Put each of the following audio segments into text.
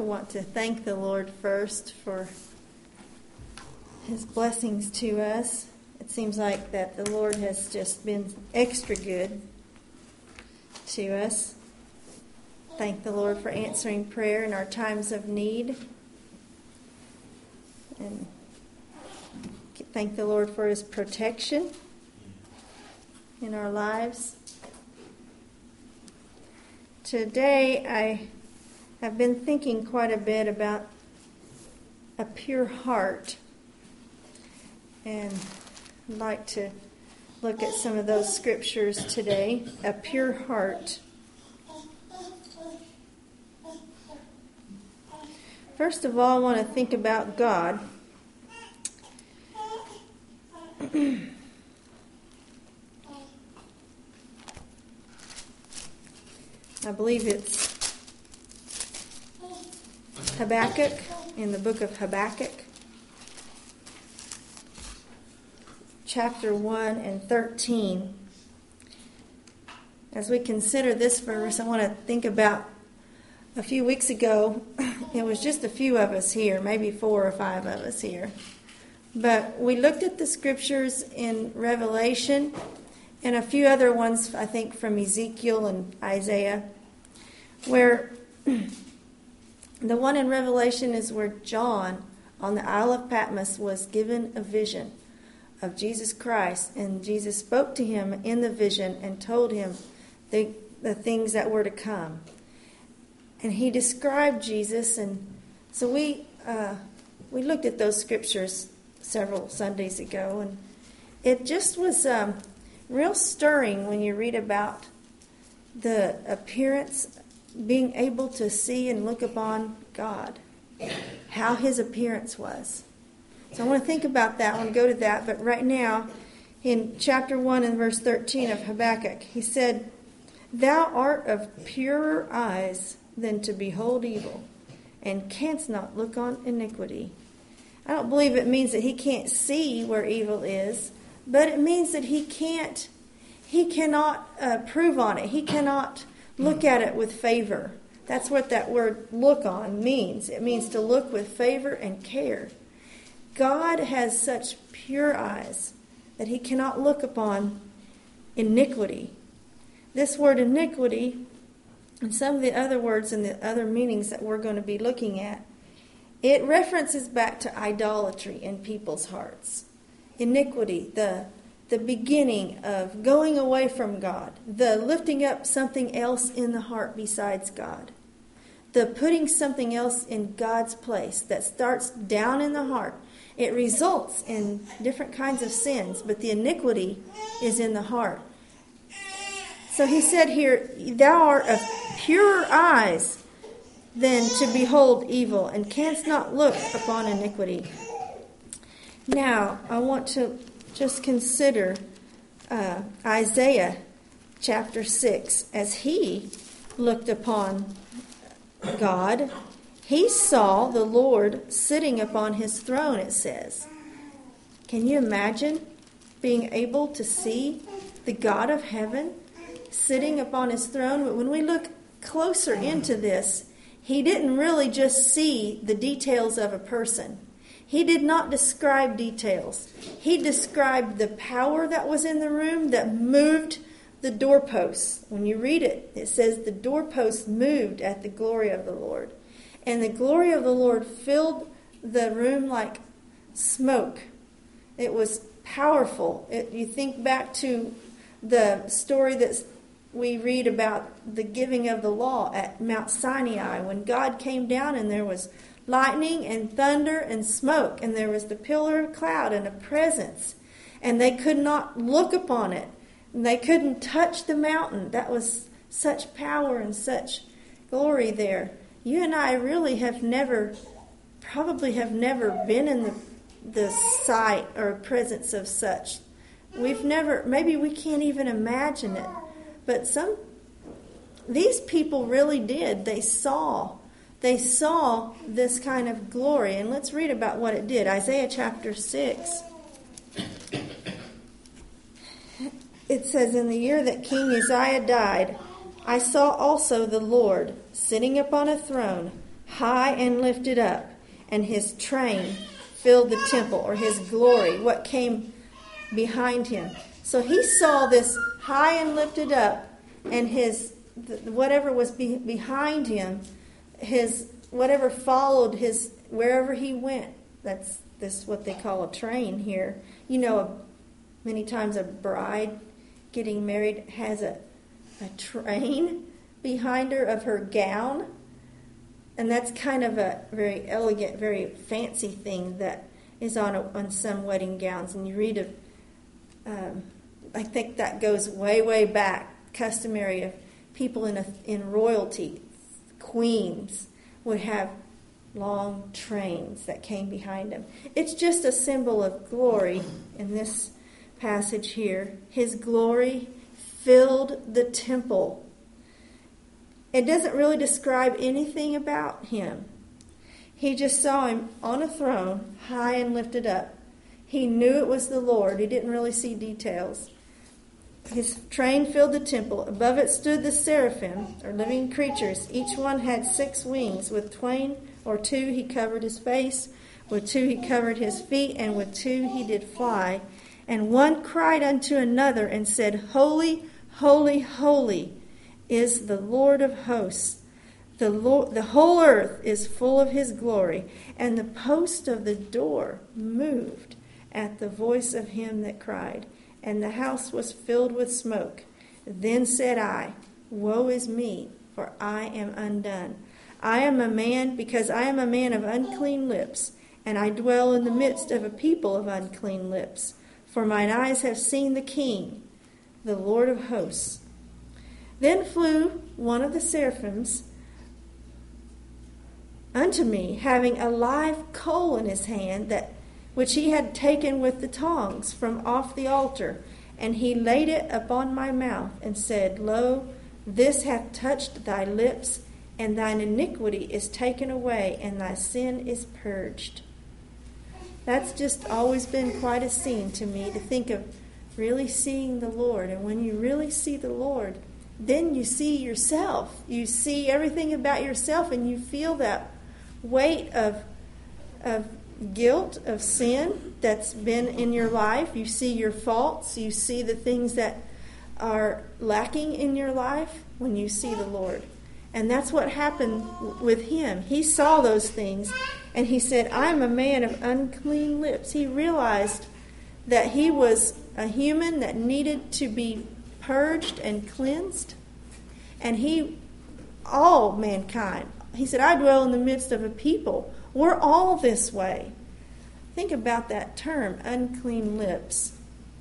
want to thank the Lord first for His blessings to us. It seems like that the Lord has just been extra good to us. Thank the Lord for answering prayer in our times of need. And thank the Lord for His protection in our lives. Today I have been thinking quite a bit about a pure heart. And I'd like to look at some of those scriptures today. A pure heart. First of all, I want to think about God. I believe it's Habakkuk, in the book of Habakkuk, chapter 1 and 13. As we consider this verse, I want to think about a few weeks ago. It was just a few of us here, maybe 4 or 5 of us here. But we looked at the scriptures in Revelation and a few other ones, I think, from Ezekiel and Isaiah, where the one in Revelation is where John on the Isle of Patmos was given a vision of Jesus Christ, and Jesus spoke to him in the vision and told him the things that were to come. And he described Jesus, and so we looked at those scriptures several Sundays ago, and it just was real stirring when you read about the appearance, being able to see and look upon God, how His appearance was. So I want to think about that. I want to go to that. But right now, in chapter 1 and verse 13 of Habakkuk, he said, "Thou art of purer eyes than to behold evil, and canst not look on iniquity." I don't believe it means that he can't see where evil is, but it means that he cannot prove on it. He cannot look at it with favor. That's what that word look on means. It means to look with favor and care. God has such pure eyes that He cannot look upon iniquity. This word iniquity, and some of the other words and the other meanings that we're going to be looking at, it references back to idolatry in people's hearts. Iniquity, the beginning of going away from God, the lifting up something else in the heart besides God, the putting something else in God's place that starts down in the heart. It results in different kinds of sins, but the iniquity is in the heart. So he said here, "Thou art of purer eyes than to behold evil, and canst not look upon iniquity." Now, I want to just consider Isaiah chapter 6. As he looked upon God, he saw the Lord sitting upon His throne, it says. Can you imagine being able to see the God of heaven sitting upon His throne? But when we look closer into this, He didn't really just see the details of a person. He did not describe details. He described the power that was in the room that moved the doorposts. When you read it, it says the doorposts moved at the glory of the Lord. And the glory of the Lord filled the room like smoke. It was powerful. You think back to the story that we read about the giving of the law at Mount Sinai, when God came down and there was lightning and thunder and smoke, and there was the pillar of cloud and a presence, and they could not look upon it, and they couldn't touch the mountain. That was such power and such glory there. You and I really probably have never been in the sight or presence of such. Maybe we can't even imagine it, but these people really did. They saw this kind of glory. And let's read about what it did. Isaiah chapter 6. It says, "In the year that King Uzziah died, I saw also the Lord sitting upon a throne, high and lifted up, and his train filled the temple, or his glory, what came behind him. So he saw this high and lifted up, and his whatever was behind him, his whatever followed his wherever he went. That's what they call a train here. You know, many times a bride getting married has a train behind her of her gown. And that's kind of a very elegant, very fancy thing that is on some wedding gowns. And you read of, I think that goes way, way back, customary of people in royalty, queens, would have long trains that came behind them. It's just a symbol of glory in this passage here. His glory filled the temple. It doesn't really describe anything about him. He just saw him on a throne, high and lifted up. He knew it was the Lord. He didn't really see details. His train filled the temple. Above it stood the seraphim, or living creatures. Each one had 6 wings. With twain or 2 he covered his face. With 2 he covered his feet. And with 2 he did fly. And one cried unto another and said, Holy, holy, holy is the Lord of hosts. The whole earth is full of his glory. And the post of the door moved at the voice of him that cried. And the house was filled with smoke. Then said I, Woe is me, for I am undone. I am a man, because I am a man of unclean lips, and I dwell in the midst of a people of unclean lips. For mine eyes have seen the King, the Lord of hosts. Then flew one of the seraphims unto me, having a live coal in his hand, which he had taken with the tongs from off the altar. And he laid it upon my mouth, and said, Lo, this hath touched thy lips, and thine iniquity is taken away, and thy sin is purged. That's just always been quite a scene to me, to think of really seeing the Lord. And when you really see the Lord, then you see yourself. You see everything about yourself, and you feel that weight of guilt, of sin that's been in your life. You see your faults. You see the things that are lacking in your life when you see the Lord. And that's what happened with him. He saw those things, and he said, I'm a man of unclean lips. He realized that he was a human that needed to be purged and cleansed. And all mankind, he said, I dwell in the midst of a people. We're all this way. Think about that term, unclean lips.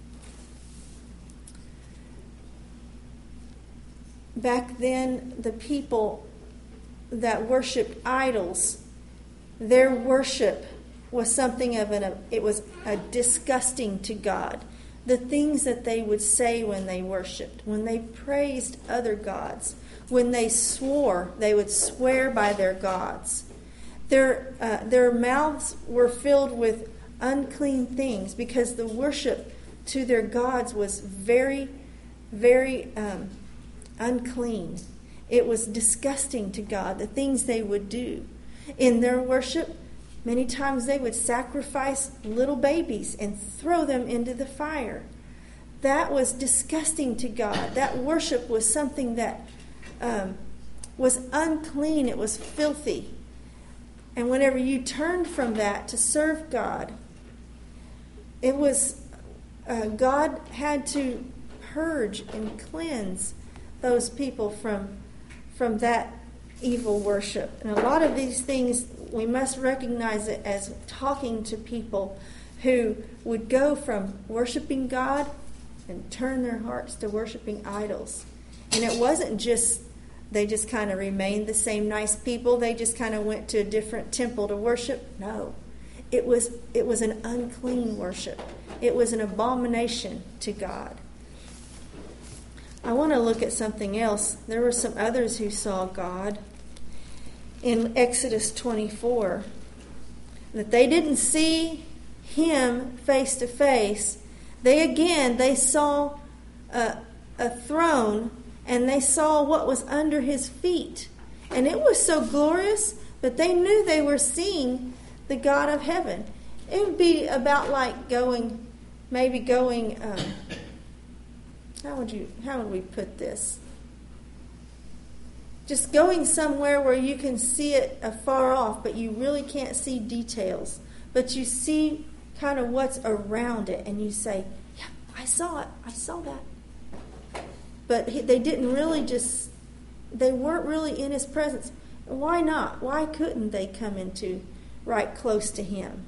Back then, the people that worshipped idols, their worship was something of it was a disgusting to God. The things that they would say when they worshipped, when they praised other gods, when they swore, they would swear by their gods. Their mouths were filled with unclean things, because the worship to their gods was very, very unclean. It was disgusting to God, the things they would do. In their worship, many times they would sacrifice little babies and throw them into the fire. That was disgusting to God. That worship was something that was unclean. It was filthy. And whenever you turned from that to serve God, it was God had to purge and cleanse those people from that evil worship. And a lot of these things, we must recognize it as talking to people who would go from worshiping God and turn their hearts to worshiping idols. And it wasn't just they just kind of remained the same nice people. They just kind of went to a different temple to worship. No. It was an unclean worship. It was an abomination to God. I want to look at something else. There were some others who saw God in Exodus 24. That they didn't see him face to face. They saw a throne, and they saw what was under his feet. And it was so glorious But they knew they were seeing the God of heaven. It would be about like going, how would we put this? Just going somewhere where you can see it afar off, but you really can't see details. But you see kind of what's around it, and you say, yeah, I saw it. I saw that. But they weren't really in his presence. Why not? Why couldn't they come into right close to him?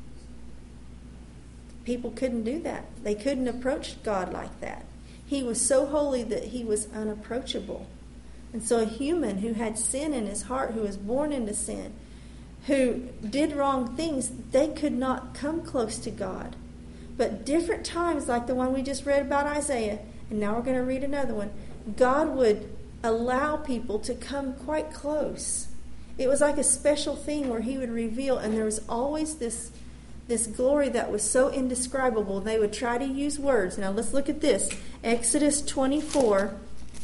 People couldn't do that. They couldn't approach God like that. He was so holy that he was unapproachable. And so a human who had sin in his heart, who was born into sin, who did wrong things, they could not come close to God. But different times, like the one we just read about Isaiah, and now we're going to read another one, God would allow people to come quite close. It was like a special thing where he would reveal, and there was always this glory that was so indescribable. They would try to use words. Now let's look at this. Exodus 24.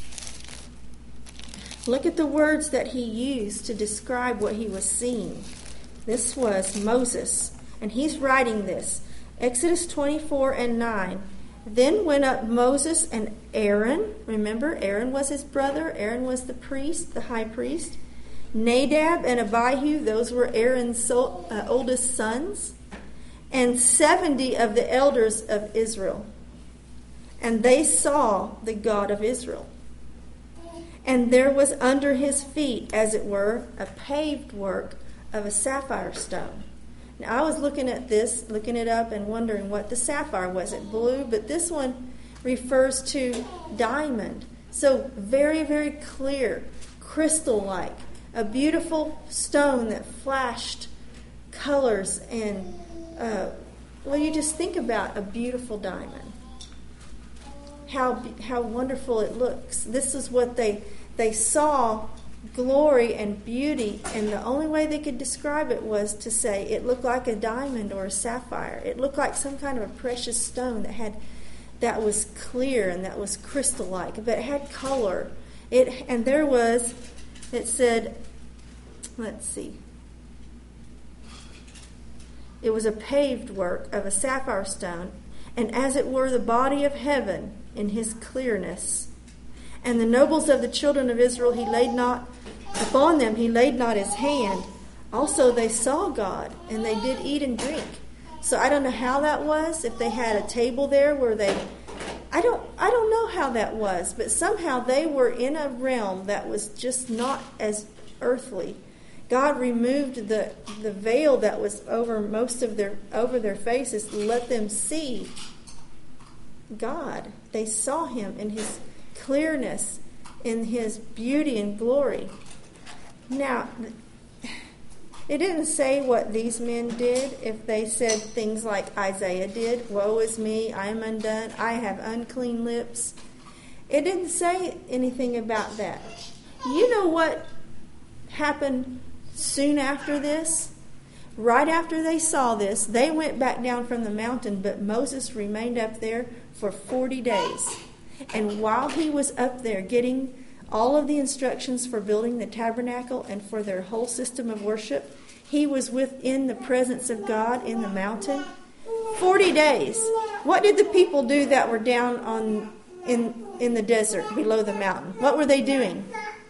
Look at the words that he used to describe what he was seeing. This was Moses, and he's writing this. Exodus 24:9. Then went up Moses and Aaron. Remember, Aaron was his brother. Aaron was the priest, the high priest. Nadab and Abihu, those were Aaron's oldest sons. And 70 of the elders of Israel. And they saw the God of Israel. And there was under his feet, as it were, a paved work of a sapphire stone. Now, I was looking at this, looking it up, and wondering what the sapphire was. It blue, but this one refers to diamond. So very, very clear, crystal-like, a beautiful stone that flashed colors and, you just think about a beautiful diamond. How wonderful it looks. This is what they saw, glory and beauty, and the only way they could describe it was to say it looked like a diamond or a sapphire. It looked like some kind of a precious stone that was clear and that was crystal-like, but it had color. It said, let's see. It was a paved work of a sapphire stone, and as it were the body of heaven in his clearness. And the nobles of the children of Israel, he laid not his hand. Also they saw God, and they did eat and drink. So I don't know how that was, if they had a table there where I don't know how that was, but somehow they were in a realm that was just not as earthly. God removed the veil that was over their faces to let them see God. They saw him in his clearness, in his beauty and glory. Now, it didn't say what these men did. If they said things like Isaiah did, woe is me, I am undone, I have unclean lips. It didn't say anything about that. You know what happened soon after this? Right after they saw this, they went back down from the mountain, but Moses remained up there for 40 days. And while he was up there getting all of the instructions for building the tabernacle and for their whole system of worship, he was within the presence of God in the mountain. 40 days. What did the people do that were down in the desert below the mountain? What were they doing?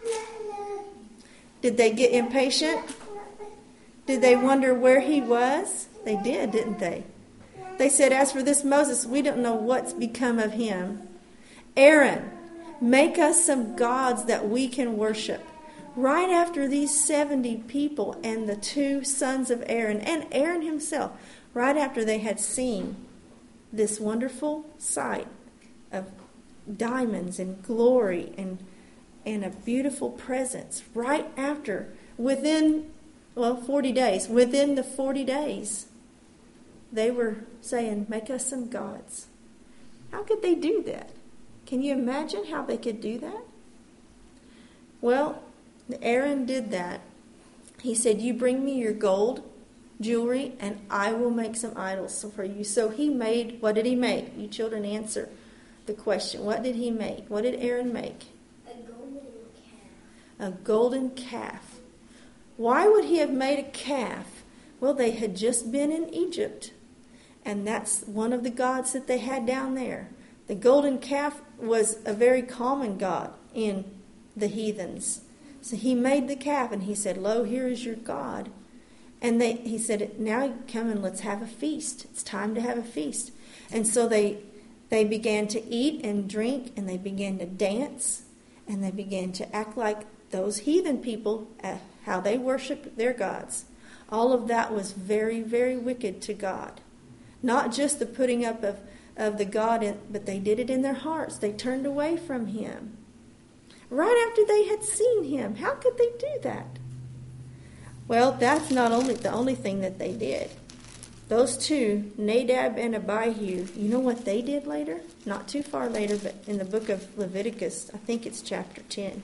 Did they get impatient? Did they wonder where he was? They did, didn't they? They said, as for this Moses, we don't know what's become of him. Aaron, make us some gods that we can worship. Right after these 70 people and the 2 sons of Aaron, and Aaron himself, right after they had seen this wonderful sight of diamonds and glory and a beautiful presence, right after, within 40 days, within the 40 days, they were saying, make us some gods. How could they do that? Can you imagine how they could do that? Well, Aaron did that. He said, you bring me your gold, jewelry, and I will make some idols for you. So he made, what did he make? You children answer the question. What did he make? What did Aaron make? A golden calf. A golden calf. Why would he have made a calf? Well, they had just been in Egypt, and that's one of the gods that they had down there. The golden calf was a very common god in the heathens. So he made the calf, and he said, "Lo, here is your God." And he said, "Now come and let's have a feast. It's time to have a feast." And so they began to eat and drink, and they began to dance, and they began to act like those heathen people, how they worshiped their gods. All of that was very, very wicked to God. Not just the putting up of the God, but they did it in their hearts. They turned away from him. Right after they had seen him. How could they do that? Well, that's not the only thing that they did. Those two, Nadab and Abihu, you know what they did later? Not too far later, but in the book of Leviticus, I think it's chapter 10.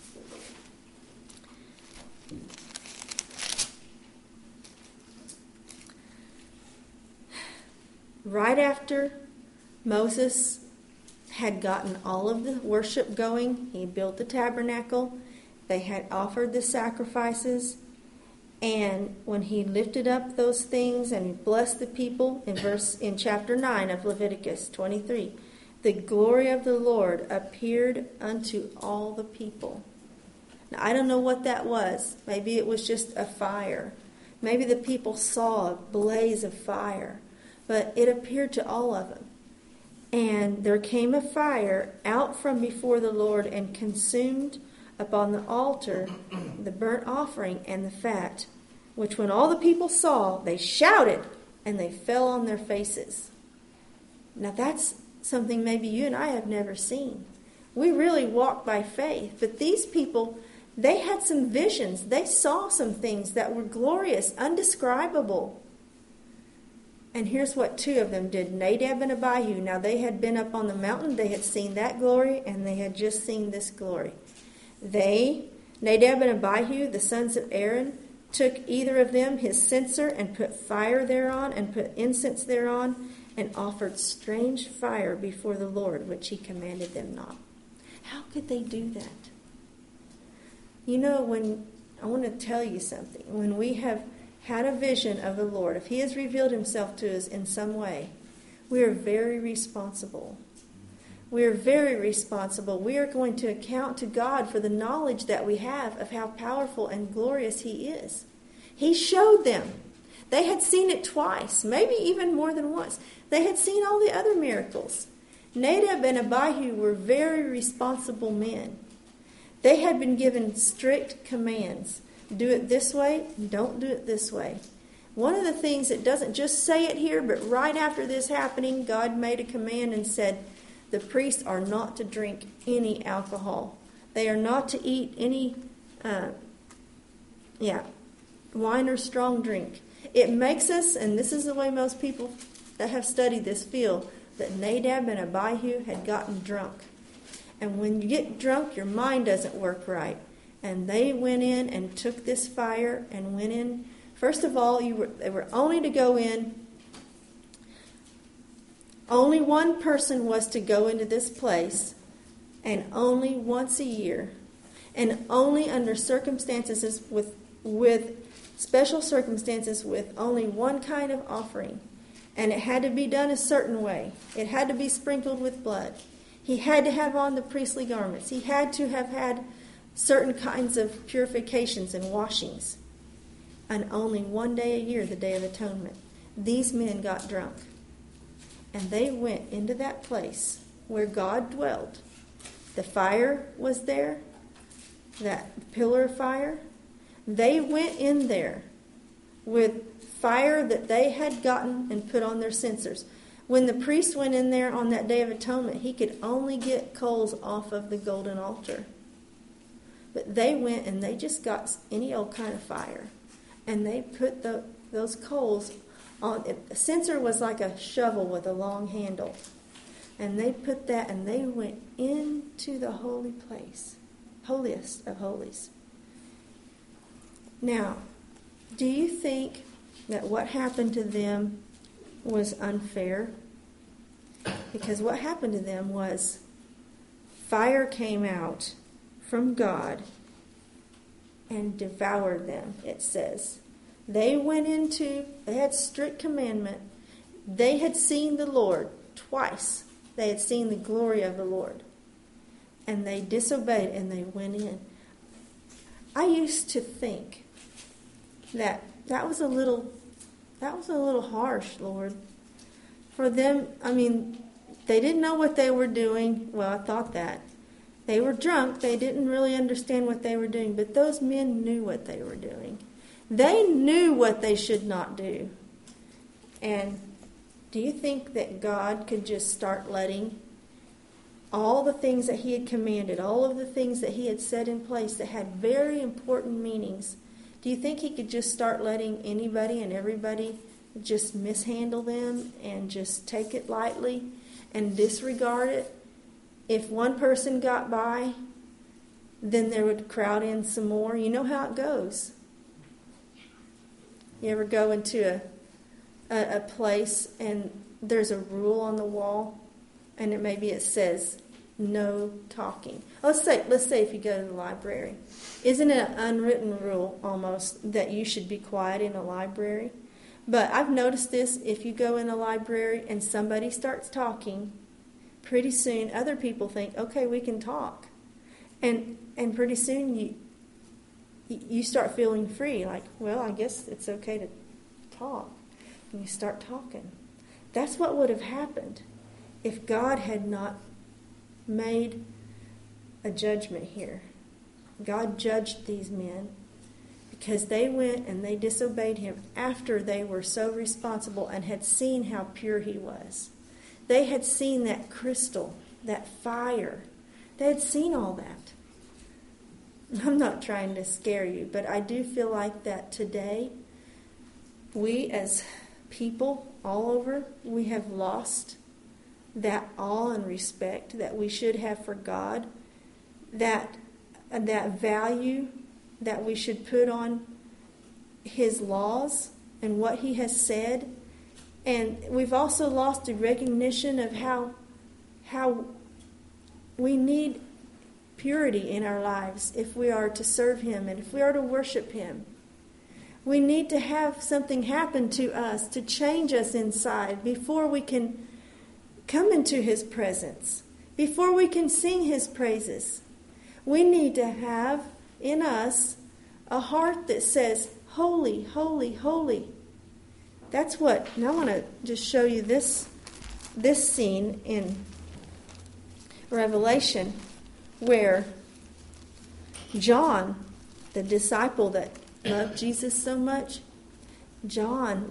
Right after Moses had gotten all of the worship going, he built the tabernacle, they had offered the sacrifices, and when he lifted up those things and he blessed the people, in chapter 9 of Leviticus 23, the glory of the Lord appeared unto all the people. Now, I don't know what that was. Maybe it was just a fire. Maybe the people saw a blaze of fire. But it appeared to all of them. And there came a fire out from before the Lord and consumed upon the altar the burnt offering and the fat, which when all the people saw, they shouted and they fell on their faces. Now that's something maybe you and I have never seen. We really walk by faith. But these people, they had some visions. They saw some things that were glorious, undescribable. And here's what two of them did, Nadab and Abihu. Now they had been up on the mountain, they had seen that glory, and they had just seen this glory. Nadab and Abihu, the sons of Aaron, took either of them his censer and put fire thereon and put incense thereon and offered strange fire before the Lord, which he commanded them not. How could they do that? You know, I want to tell you something. When we have had a vision of the Lord, if he has revealed himself to us in some way, we are very responsible. We are very responsible. We are going to account to God for the knowledge that we have of how powerful and glorious he is. He showed them. They had seen it twice, maybe even more than once. They had seen all the other miracles. Nadab and Abihu were very responsible men. They had been given strict commands. Do it this way, don't do it this way. One of the things that doesn't just say it here, but right after this happening, God made a command and said, the priests are not to drink any alcohol. They are not to eat any wine or strong drink. It makes us, and this is the way most people that have studied this feel, that Nadab and Abihu had gotten drunk. And when you get drunk, your mind doesn't work right. And they went in and took this fire and went in. First of all, they were only to go in. Only one person was to go into this place, and only once a year, and only under circumstances with special circumstances, with only one kind of offering. And it had to be done a certain way. It had to be sprinkled with blood. He had to have on the priestly garments. He had to have had certain kinds of purifications and washings. And only one day a year, the Day of Atonement, these men got drunk. And they went into that place where God dwelled. The fire was there, that pillar of fire. They went in there with fire that they had gotten and put on their censers. When the priest went in there on that Day of Atonement, he could only get coals off of the golden altar. But they went and they just got any old kind of fire. And they put those coals on. A censer was like a shovel with a long handle. And they put that and they went into the holy place, holiest of holies. Now, do you think that what happened to them was unfair? Because what happened to them was fire came out from God, and devoured them, it says. They had strict commandment. They had seen the Lord twice. They had seen the glory of the Lord. And they disobeyed and they went in. I used to think that was a little harsh, Lord. For them, they didn't know what they were doing. Well, I thought that. They were drunk. They didn't really understand what they were doing. But those men knew what they were doing. They knew what they should not do. And do you think that God could just start letting all the things that he had commanded, all of the things that he had set in place that had very important meanings, do you think he could just start letting anybody and everybody just mishandle them and just take it lightly and disregard it? If one person got by, then there would crowd in some more. You know how it goes. You ever go into a place and there's a rule on the wall, and maybe it says no talking. Let's say if you go to the library, isn't it an unwritten rule almost that you should be quiet in a library? But I've noticed this: if you go in a library and somebody starts talking, pretty soon other people think, okay, we can talk, and pretty soon you start feeling free, like, well, I guess it's okay to talk. And you start talking. That's what would have happened if God had not made a judgment here. God judged these men because they went and they disobeyed him after they were so responsible and had seen how pure he was. They had seen that crystal, that fire. They had seen all that. I'm not trying to scare you, but I do feel like that today, we as people all over, we have lost that awe and respect that we should have for God, that value that we should put on his laws and what he has said. And we've also lost the recognition of how we need purity in our lives if we are to serve him and if we are to worship him. We need to have something happen to us to change us inside before we can come into his presence, before we can sing his praises. We need to have in us a heart that says, holy, holy, holy. That's what, and I want to just show you this scene in Revelation where John, the disciple that loved Jesus so much, John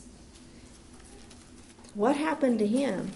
what happened to him?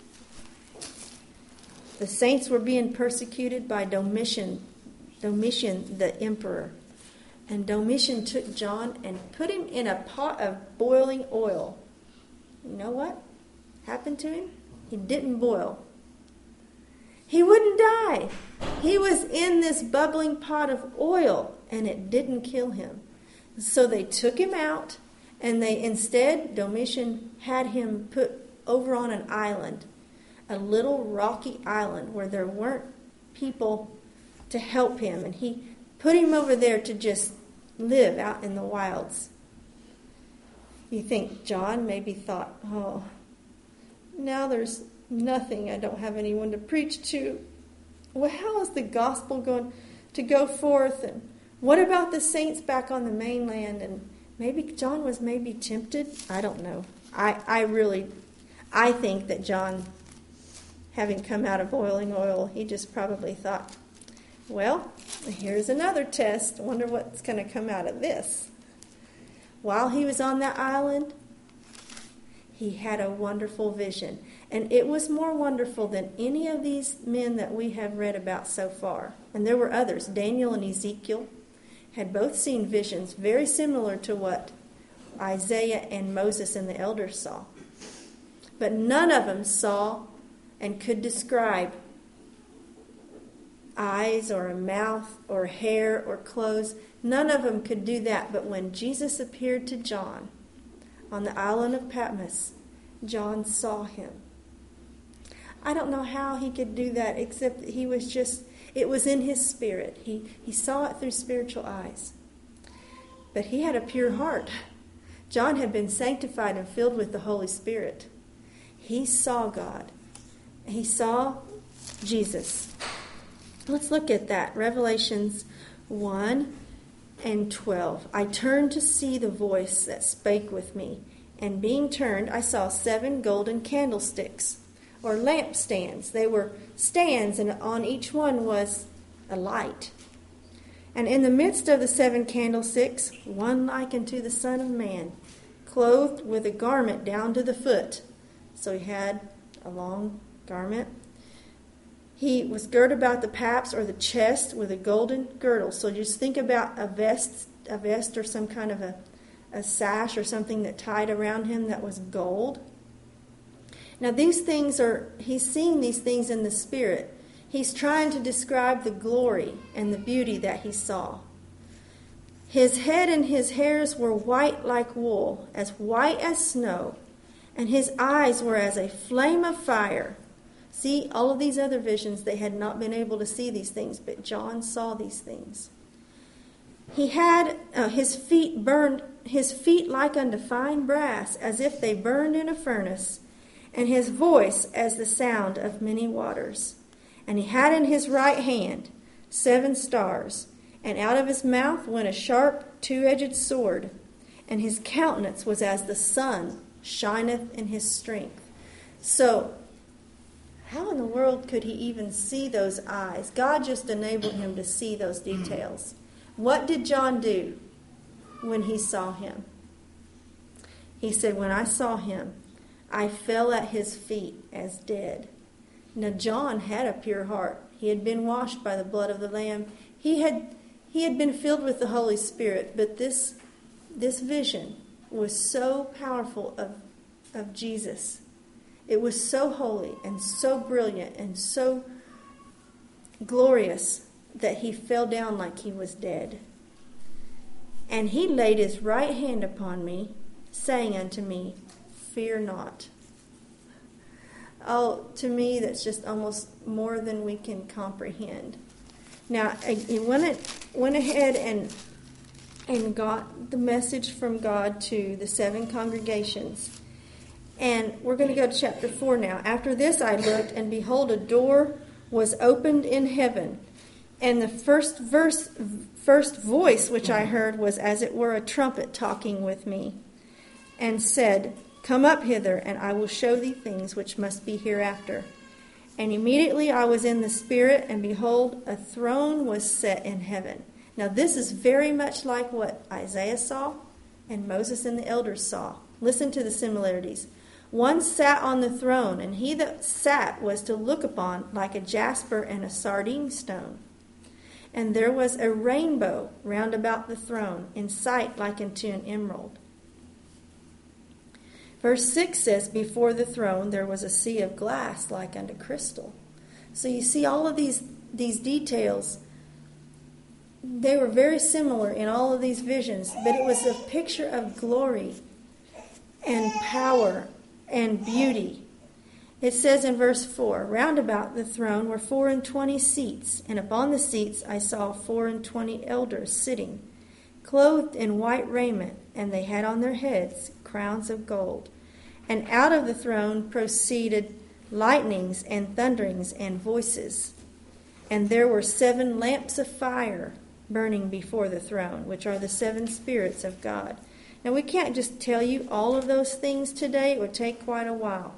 The saints were being persecuted by Domitian the emperor. And Domitian took John and put him in a pot of boiling oil. You know what happened to him? He didn't boil. He wouldn't die. He was in this bubbling pot of oil, and it didn't kill him. So they took him out, and Domitian had him put over on an island, a little rocky island where there weren't people to help him. And he put him over there to just live out in the wilds. You think John maybe thought, oh, now there's nothing. I don't have anyone to preach to. Well, how is the gospel going to go forth? And what about the saints back on the mainland? And maybe John was tempted. I don't know. I think that John, having come out of boiling oil, he just probably thought, well, here's another test. I wonder what's going to come out of this. While he was on that island, he had a wonderful vision. And it was more wonderful than any of these men that we have read about so far. And there were others. Daniel and Ezekiel had both seen visions very similar to what Isaiah and Moses and the elders saw. But none of them saw and could describe eyes or a mouth or hair or clothes. None of them could do that. But when Jesus appeared to John on the island of Patmos, John saw him. I don't know how he could do that, except that it was in his spirit. He saw it through spiritual eyes. But he had a pure heart. John had been sanctified and filled with the Holy Spirit. He saw God. He saw Jesus. Let's look at that. Revelations 1:12. I turned to see the voice that spake with me. And being turned, I saw 7 golden candlesticks, or lampstands. They were stands, and on each one was a light. And in the midst of the 7 candlesticks, one like unto the Son of Man, clothed with a garment down to the foot. So he had a long garment. He was girt about the paps or the chest with a golden girdle. So just think about a vest or some kind of a sash or something that tied around him that was gold. Now these things he's seeing these things in the Spirit. He's trying to describe the glory and the beauty that he saw. His head and his hairs were white like wool, as white as snow, and his eyes were as a flame of fire. See, all of these other visions, they had not been able to see these things, but John saw these things. He had his feet like unto fine brass, as if they burned in a furnace, and his voice as the sound of many waters. And he had in his right hand 7 stars, and out of his mouth went a sharp 2-edged sword, and his countenance was as the sun shineth in his strength. So, how in the world could he even see those eyes? God just enabled him to see those details. What did John do when he saw him? He said, when I saw him, I fell at his feet as dead. Now John had a pure heart. He had been washed by the blood of the Lamb. He had been filled with the Holy Spirit. But this vision was so powerful of Jesus. It was so holy and so brilliant and so glorious that he fell down like he was dead. And he laid his right hand upon me, saying unto me, fear not. Oh, to me, that's just almost more than we can comprehend. Now, he went ahead and got the message from God to the 7 congregations. And we're going to go to chapter 4 now. After this I looked, and behold, a door was opened in heaven. And the first voice which I heard was as it were a trumpet talking with me, and said, come up hither, and I will show thee things which must be hereafter. And immediately I was in the Spirit, and behold, a throne was set in heaven. Now this is very much like what Isaiah saw and Moses and the elders saw. Listen to the similarities. One sat on the throne, and he that sat was to look upon like a jasper and a sardine stone. And there was a rainbow round about the throne, in sight like unto an emerald. Verse 6 says, before the throne there was a sea of glass like unto crystal. So you see all of these details. They were very similar in all of these visions, but it was a picture of glory and power and beauty. It says in verse 4, round about the throne were 24 seats, and upon the seats I saw 24 elders sitting, clothed in white raiment, and they had on their heads crowns of gold. And out of the throne proceeded lightnings and thunderings and voices. And there were 7 lamps of fire burning before the throne, which are the 7 spirits of God. Now we can't just tell you all of those things today. It would take quite a while.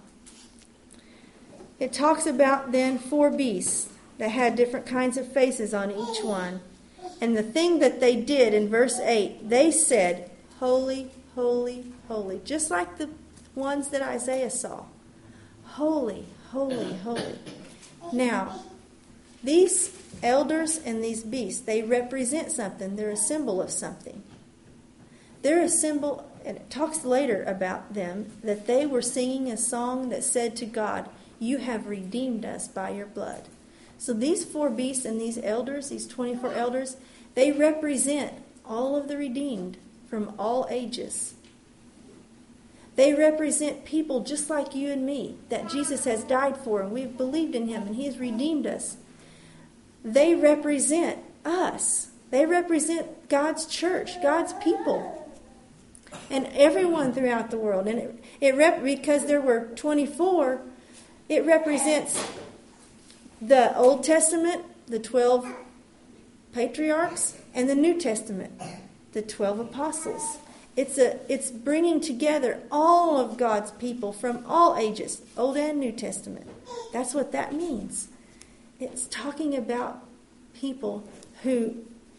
It talks about then 4 beasts that had different kinds of faces on each one. And the thing that they did in verse 8, they said, holy, holy, holy. Just like the ones that Isaiah saw. Holy, holy, holy. Now, these elders and these beasts, they represent something. They're a symbol of something. They're a symbol, and it talks later about them, that they were singing a song that said to God, you have redeemed us by your blood. So these 4 beasts and these elders, these 24 elders, they represent all of the redeemed from all ages. They represent people just like you and me that Jesus has died for, and we've believed in him and he has redeemed us. They represent us They represent God's church, God's people, and everyone throughout the world. And because there were 24, it represents the Old Testament, the 12 patriarchs, and the New Testament, the 12 apostles. It's bringing together all of God's people from all ages, Old and New Testament. That's what that means. It's talking about people who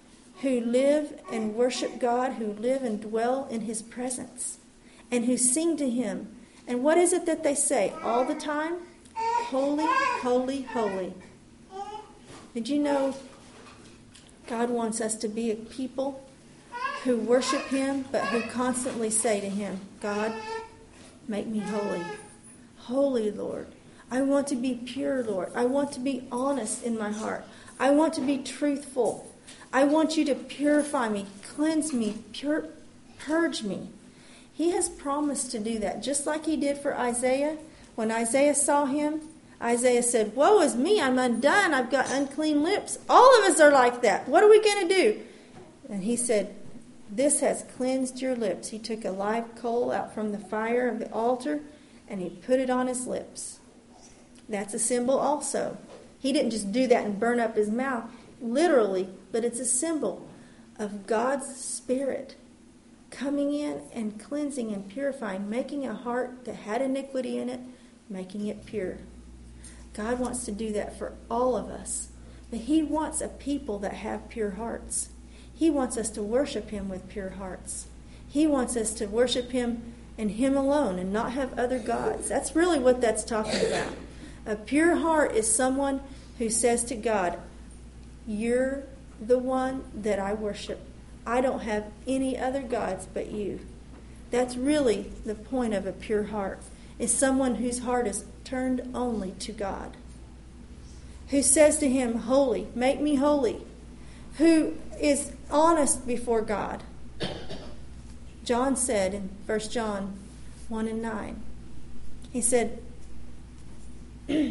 live and worship God, who live and dwell in His presence, and who sing to Him. And what is it that they say all the time? Holy, holy, holy. Did you know God wants us to be a people who worship Him, but who constantly say to Him, God, make me holy. Holy, Lord. I want to be pure, Lord. I want to be honest in my heart. I want to be truthful. I want you to purify me, cleanse me, purge me. He has promised to do that, just like He did for Isaiah. When Isaiah saw Him, Isaiah said, woe is me, I'm undone, I've got unclean lips. All of us are like that. What are we going to do? And He said, this has cleansed your lips. He took a live coal out from the fire of the altar and He put it on His lips. That's a symbol also. He didn't just do that and burn up His mouth, literally, but it's a symbol of God's Spirit coming in and cleansing and purifying, making a heart that had iniquity in it, making it pure. God wants to do that for all of us. But He wants a people that have pure hearts. He wants us to worship Him with pure hearts. He wants us to worship Him and Him alone and not have other gods. That's really what that's talking about. A pure heart is someone who says to God, you're the one that I worship. I don't have any other gods but you. That's really the point of a pure heart, is someone whose heart is turned only to God, who says to Him, holy, make me holy, who is honest before God. John said in 1 John 1:9, he said, let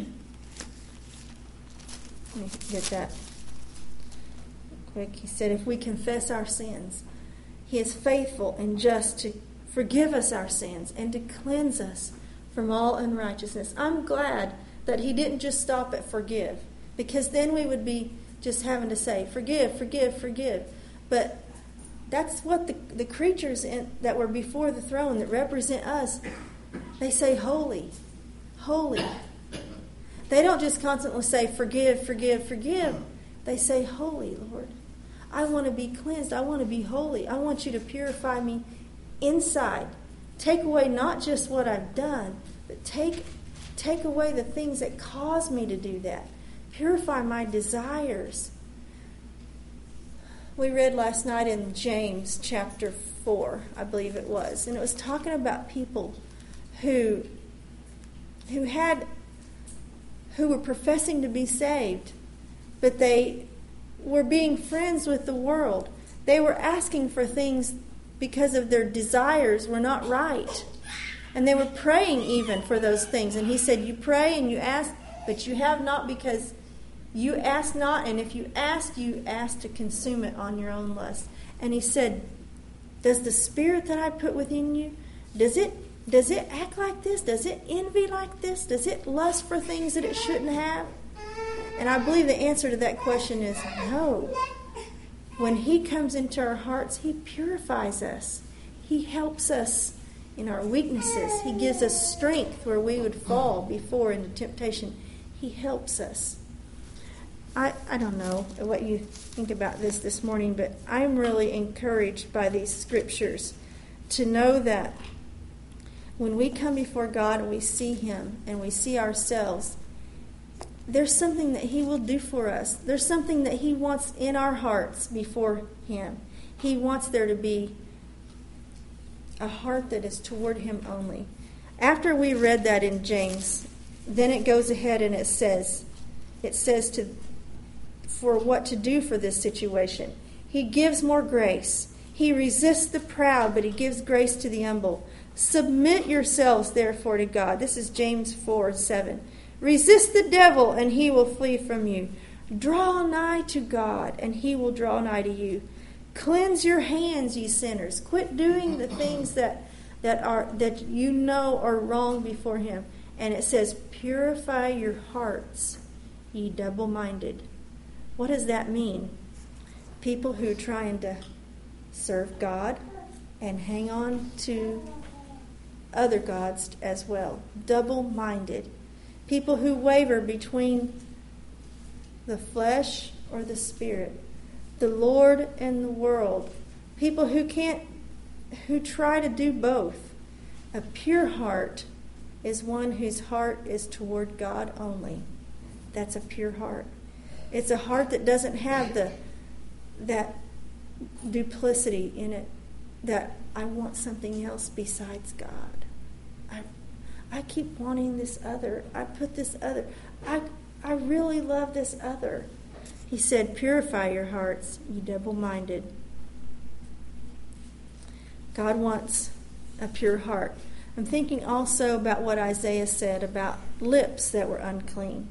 me get that quick. He said, if we confess our sins, He is faithful and just to forgive us our sins and to cleanse us from all unrighteousness. I'm glad that He didn't just stop at forgive, because then we would be just having to say, forgive, forgive, forgive. But that's what the creatures that were before the throne that represent us, they say holy, holy. They don't just constantly say forgive, forgive, forgive. They say holy, Lord. I want to be cleansed. I want to be holy. I want you to purify me inside. Take away not just what I've done, but take away the things that cause me to do that. Purify my desires. We read last night in James chapter 4, I believe it was, and it was talking about people who were professing to be saved, but they were being friends with the world. They were asking for things because of their desires were not right. And they were praying even for those things. And He said, you pray and you ask, but you have not because you ask not. And if you ask to consume it on your own lust. And He said, does the spirit that I put within you, does it act like this? Does it envy like this? Does it lust for things that it shouldn't have? And I believe the answer to that question is no. When He comes into our hearts, He purifies us. He helps us in our weaknesses. He gives us strength where we would fall before into temptation. He helps us. I don't know what you think about this morning, but I'm really encouraged by these scriptures to know that when we come before God and we see Him and we see ourselves, there's something that He will do for us. There's something that He wants in our hearts before Him. He wants there to be a heart that is toward Him only. After we read that in James, then it goes ahead and it says for what to do for this situation. He gives more grace. He resists the proud, but He gives grace to the humble. Submit yourselves, therefore, to God. This is James 4:7. Resist the devil, and he will flee from you. Draw nigh to God, and He will draw nigh to you. Cleanse your hands, ye sinners. Quit doing the things that you know are wrong before Him. And it says, purify your hearts, ye double-minded. What does that mean? People who are trying to serve God and hang on to other gods as well. Double-minded. People who waver between the flesh or the spirit, the Lord and the world. People who try to do both. A pure heart is one whose heart is toward God only. That's a pure heart. It's a heart that doesn't have that duplicity in it, that I want something else besides God. I keep wanting this other. I put this other. I really love this other. He said, purify your hearts, ye double-minded. God wants a pure heart. I'm thinking also about what Isaiah said about lips that were unclean.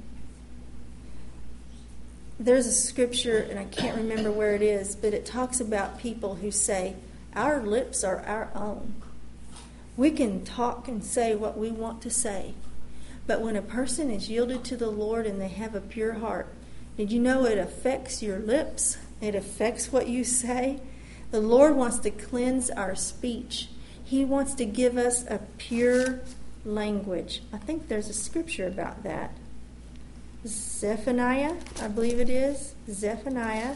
There's a scripture, and I can't remember where it is, but it talks about people who say, our lips are our own. We can talk and say what we want to say. But when a person is yielded to the Lord and they have a pure heart, did you know it affects your lips? It affects what you say. The Lord wants to cleanse our speech. He wants to give us a pure language. I think there's a scripture about that. Zephaniah, I believe it is. Zephaniah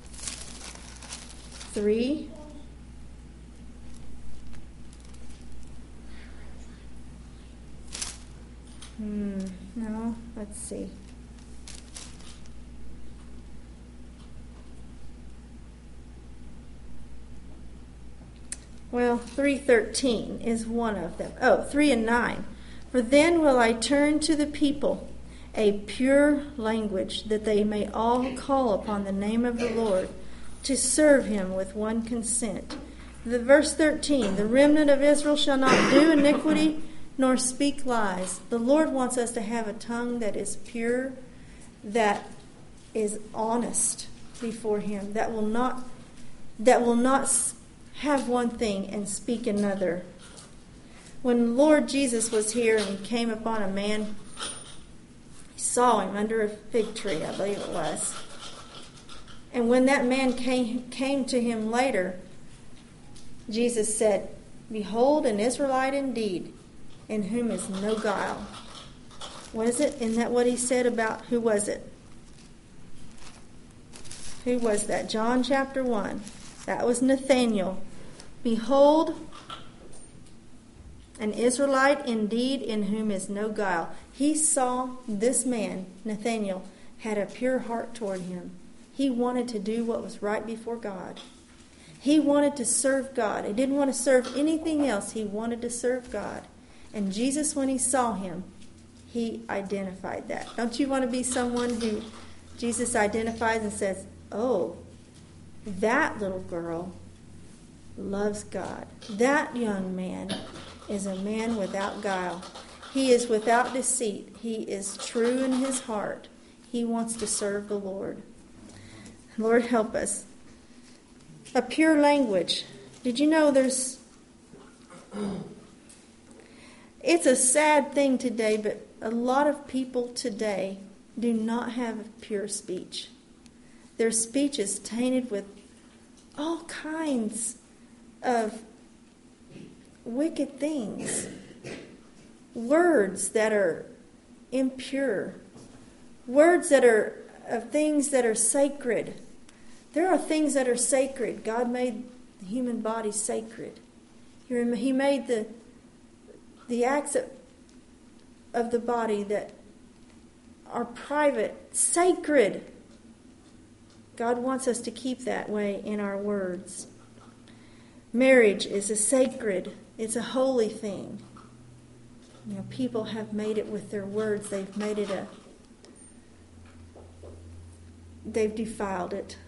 3. No, let's see. Well, 3:13 is one of them. 3 and 9. For then will I turn to the people a pure language, that they may all call upon the name of the Lord, to serve Him with one consent. The verse 13, the remnant of Israel shall not do iniquity, nor speak lies. The Lord wants us to have a tongue that is pure, that is honest before Him, that will not have one thing and speak another. When Lord Jesus was here and He came upon a man, He saw him under a fig tree, I believe it was. And when that man came to Him later, Jesus said, behold, an Israelite indeed, in whom is no guile. What is it? Isn't that what He said about, who was it? Who was that? John chapter 1. That was Nathanael. Behold, an Israelite indeed, in whom is no guile. He saw this man, Nathanael, had a pure heart toward Him. He wanted to do what was right before God. He wanted to serve God. He didn't want to serve anything else. He wanted to serve God. And Jesus, when He saw him, He identified that. Don't you want to be someone who Jesus identifies and says, oh, that little girl loves God. That young man is a man without guile. He is without deceit. He is true in his heart. He wants to serve the Lord. Lord, help us. A pure language. Did you know it's a sad thing today, but a lot of people today do not have pure speech. Their speech is tainted with all kinds of wicked things. Words that are impure. Words that are of things that are sacred. There are things that are sacred. God made the human body sacred. He made the acts of the body that are private, sacred. God wants us to keep that way in our words. Marriage is a sacred, it's a holy thing. You know, people have made it with their words. They've defiled it.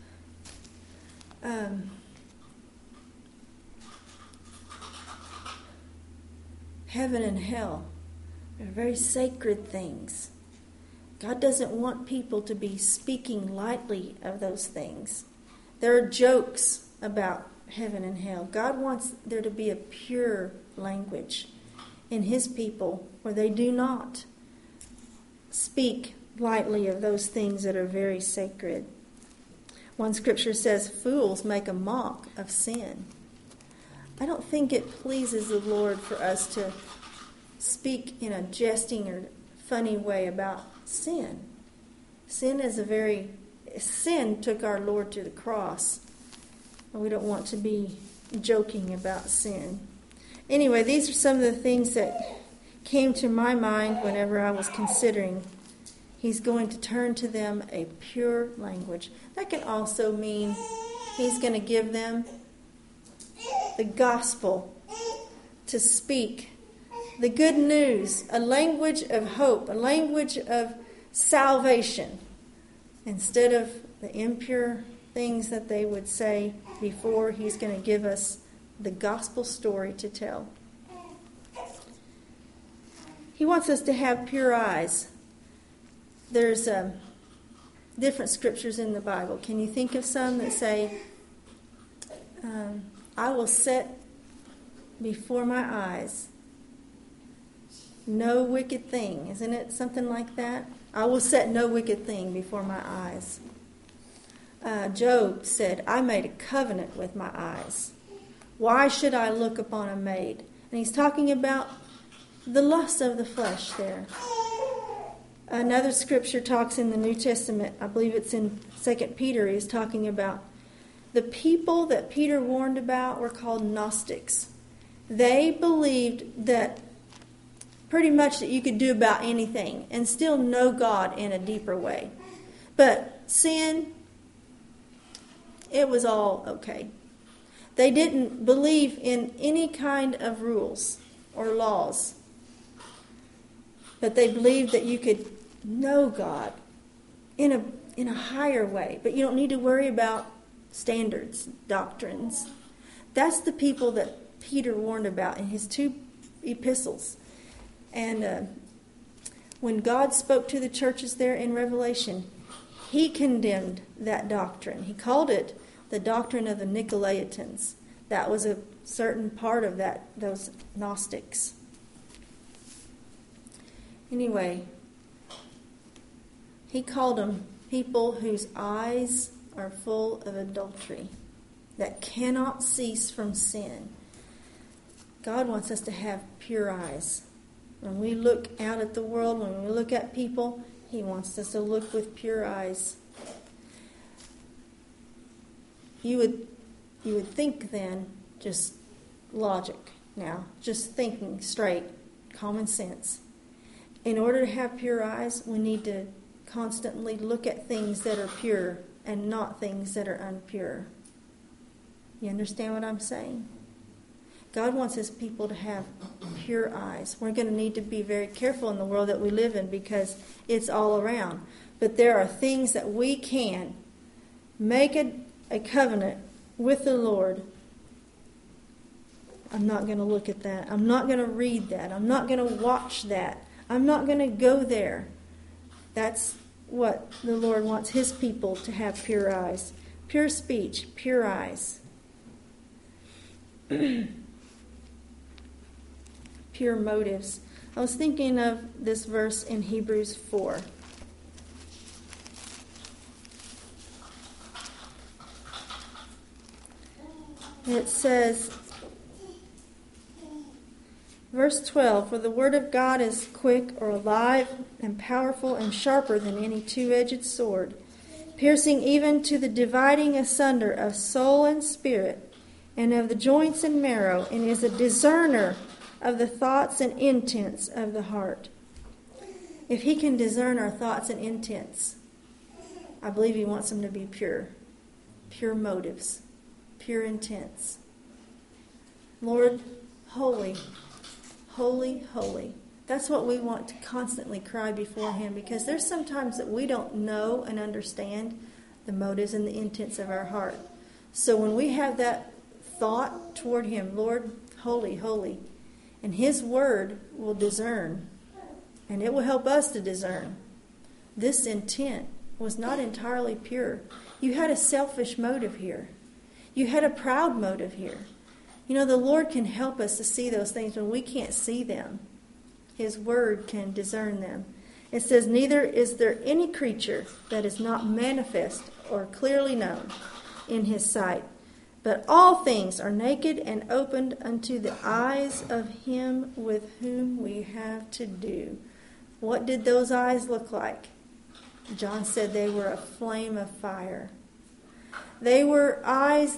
Heaven and hell are very sacred things. God doesn't want people to be speaking lightly of those things. There are jokes about heaven and hell. God wants there to be a pure language in His people where they do not speak lightly of those things that are very sacred. One scripture says, fools make a mock of sin. I don't think it pleases the Lord for us to speak in a jesting or funny way about sin. Sin took our Lord to the cross. And we don't want to be joking about sin. Anyway, these are some of the things that came to my mind whenever I was considering He's going to turn to them a pure language. That can also mean He's going to give them the gospel to speak, the good news, a language of hope, a language of salvation, instead of the impure things that they would say before. He's going to give us the gospel story to tell. He wants us to have pure eyes. There's different scriptures in the Bible. Can you think of some that say, I will set before my eyes no wicked thing? Isn't it something like that? I will set no wicked thing before my eyes. Job said, I made a covenant with my eyes. Why should I look upon a maid? And he's talking about the lust of the flesh there. Another scripture talks in the New Testament, I believe it's in 2 Peter, he's talking about the people that Peter warned about were called Gnostics. They believed that pretty much that you could do about anything and still know God in a deeper way. But sin, it was all okay. They didn't believe in any kind of rules or laws. But they believed that you could know God in a higher way. But you don't need to worry about standards, doctrines. That's the people that Peter warned about in his 2 epistles. And when God spoke to the churches there in Revelation, He condemned that doctrine. He called it the doctrine of the Nicolaitans. That was a certain part of those Gnostics. Anyway, He called them people whose eyes are full of adultery, that cannot cease from sin. God wants us to have pure eyes. When we look out at the world, when we look at people, He wants us to look with pure eyes. You would think then, just logic now, just thinking straight, common sense. In order to have pure eyes, we need to constantly look at things that are pure and not things that are impure. You understand what I'm saying? God wants His people to have pure eyes. We're going to need to be very careful in the world that we live in because it's all around. But there are things that we can make a covenant with the Lord. I'm not going to look at that. I'm not going to read that. I'm not going to watch that. I'm not going to go there. That's what the Lord wants His people to have: pure eyes. Pure speech, pure eyes. Pure motives. I was thinking of this verse in Hebrews 4. It says, verse 12, "For the word of God is quick or alive and powerful and sharper than any two-edged sword, piercing even to the dividing asunder of soul and spirit, and of the joints and marrow, and is a discerner of the thoughts and intents of the heart." If He can discern our thoughts and intents, I believe He wants them to be pure. Pure motives. Pure intents. Lord, holy, holy, holy. That's what we want to constantly cry before Him, because there's sometimes that we don't know and understand the motives and the intents of our heart. So when we have that thought toward Him, Lord, holy, holy, and His word will discern, and it will help us to discern this intent was not entirely pure. You had a selfish motive here. You had a proud motive here. You know, the Lord can help us to see those things when we can't see them. His word can discern them. It says, neither is there any creature that is not manifest or clearly known in his sight. But all things are naked and opened unto the eyes of him with whom we have to do. What did those eyes look like? John said they were a flame of fire. They were eyes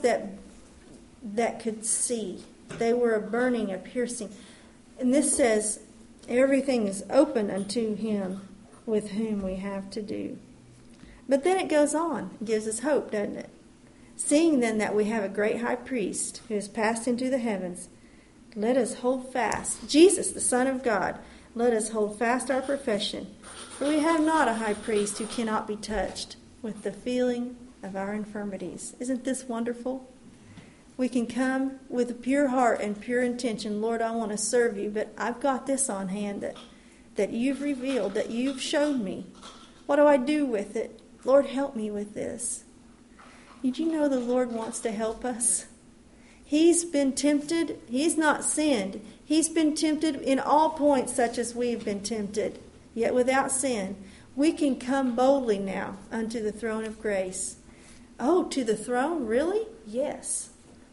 that could see. They were a burning, a piercing. And this says, everything is open unto him with whom we have to do. But then it goes on. It gives us hope, doesn't it? Seeing then that we have a great high priest who has passed into the heavens, let us hold fast. Jesus, the Son of God, let us hold fast our profession. For we have not a high priest who cannot be touched with the feeling of our infirmities. Isn't this wonderful? We can come with a pure heart and pure intention. Lord, I want to serve you, but I've got this on hand that you've revealed, that you've shown me. What do I do with it? Lord, help me with this. Did you know the Lord wants to help us? He's been tempted. He's not sinned. He's been tempted in all points such as we've been tempted, yet without sin. We can come boldly now unto the throne of grace. Oh, to the throne? Really? Yes.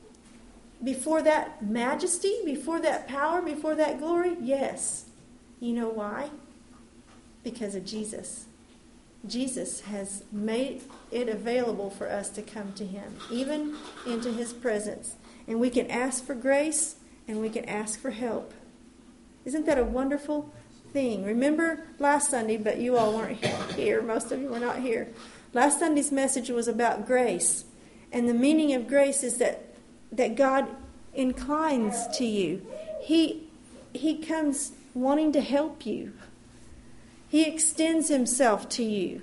Before that majesty, before that power, before that glory? Yes. You know why? Because of Jesus. Jesus has made it available for us to come to him, even into his presence. And we can ask for grace and we can ask for help. Isn't that a wonderful thing? Remember last Sunday, but you all weren't here. Most of you were not here. Last Sunday's message was about grace. And the meaning of grace is that God inclines to you. He comes wanting to help you. He extends himself to you.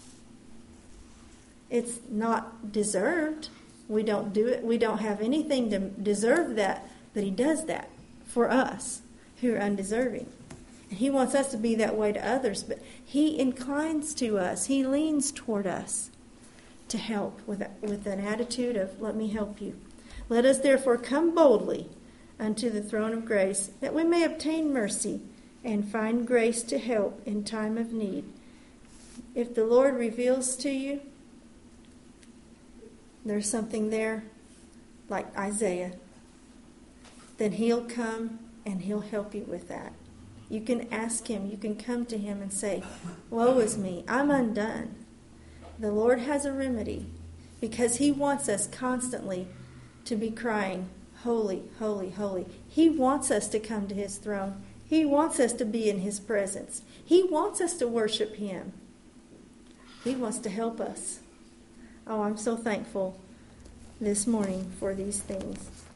It's not deserved. We don't do it. We don't have anything to deserve that. But he does that for us who are undeserving. And he wants us to be that way to others. But he inclines to us. He leans toward us to help with an attitude of, let me help you. Let us therefore come boldly unto the throne of grace, that we may obtain mercy and find grace to help in time of need. If the Lord reveals to you there's something there like Isaiah, then he'll come and he'll help you with that. You can ask him, you can come to him and say, woe is me, I'm undone. The Lord has a remedy because he wants us constantly to be crying, holy, holy, holy. He wants us to come to his throne. He wants us to be in his presence. He wants us to worship him. He wants to help us. Oh, I'm so thankful this morning for these things.